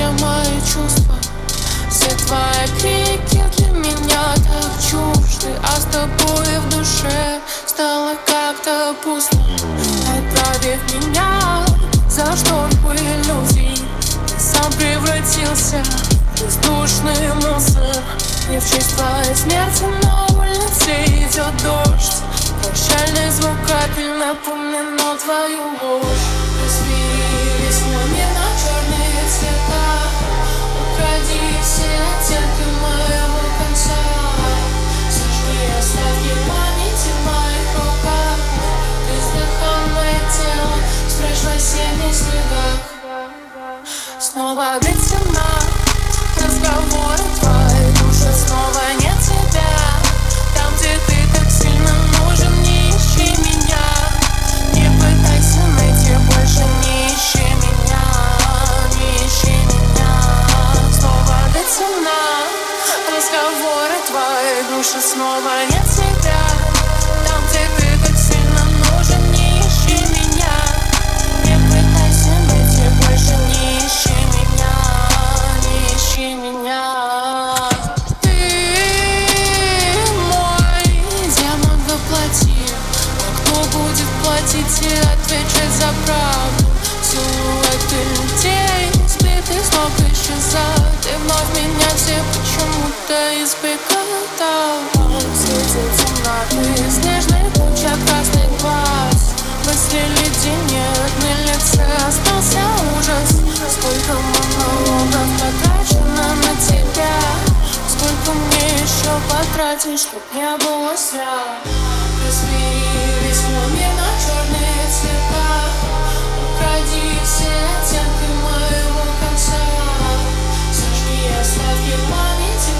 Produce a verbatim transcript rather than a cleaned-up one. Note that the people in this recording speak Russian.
все мои чувства. Все твои крики для меня так чужды, а с тобой в душе стало как-то пусто. Отправив меня за шторку иллюзий, ты сам превратился в бездушный мусор. И в честь твоей смерти на улице идет дождь. Прощальный звук капель напоминал твою ложь. Разбери весь мой мир на черные цвета, укради все оттенки моего конца. Сожги остатки памяти в моих руках. Бездыханное тело, спрячь во всеми снегах. Снова обретена разговоры твоей души, снова нет тебя. Там, где ты так сильно нужен, не ищи меня. Не пытайся найти больше, не ищи меня, не ищи меня. Снова обретена разговоры твоей души, снова нет тебя. Там, где ты так сильно нужен, не ищи меня. Не пытайся найти больше, не ищи меня, не ищи меня. Ты мой демон воплоти, а кто будет платить и отвечать за правду? Силуэты людей, сбитых с ног исчезают, и вновь меня все почему-то избегают. Светил темноты, снежный куча красных глаз. Мысли леденеют, на лице остался ужас. Сколько монологов потрачено на тебя, сколько мне еще потратить, чтоб не было зря. Разбери весь мой мир на черные цвета, укради все оттенки моего конца. Сожги остатки памяти